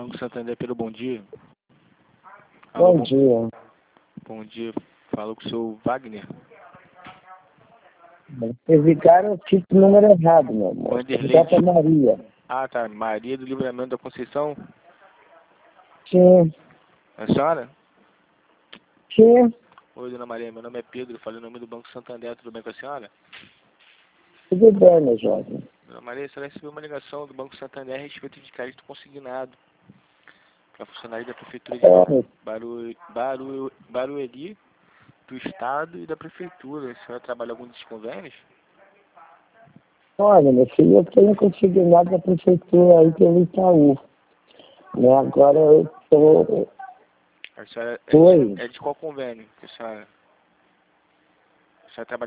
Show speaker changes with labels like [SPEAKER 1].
[SPEAKER 1] Banco Santander, pelo bom dia.
[SPEAKER 2] Alô, bom dia.
[SPEAKER 1] Bom dia. Falo com o seu Wagner.
[SPEAKER 2] Vocês ligaram o tipo número errado, meu amor.
[SPEAKER 1] Vanderlei.
[SPEAKER 2] Ligar pra Maria.
[SPEAKER 1] Ah, tá. Maria do Livramento da Conceição?
[SPEAKER 2] Sim.
[SPEAKER 1] É a senhora?
[SPEAKER 2] Sim.
[SPEAKER 1] Oi, dona Maria. Meu nome é Pedro. Falei o nome do Banco Santander. Tudo bem com a senhora?
[SPEAKER 2] Tudo bem, meu jovem.
[SPEAKER 1] Dona Maria, a senhora recebeu uma ligação do Banco Santander a respeito de crédito consignado para funcionário da Prefeitura de Barueri, do Estado e da Prefeitura. A senhora trabalha em algum desses convênios?
[SPEAKER 2] Olha, meu filho, eu tenho consignado da prefeitura aí pelo Itaú. Né? Agora eu tô...
[SPEAKER 1] A senhora
[SPEAKER 2] Oi.
[SPEAKER 1] é de qual convênio que a senhora trabalha?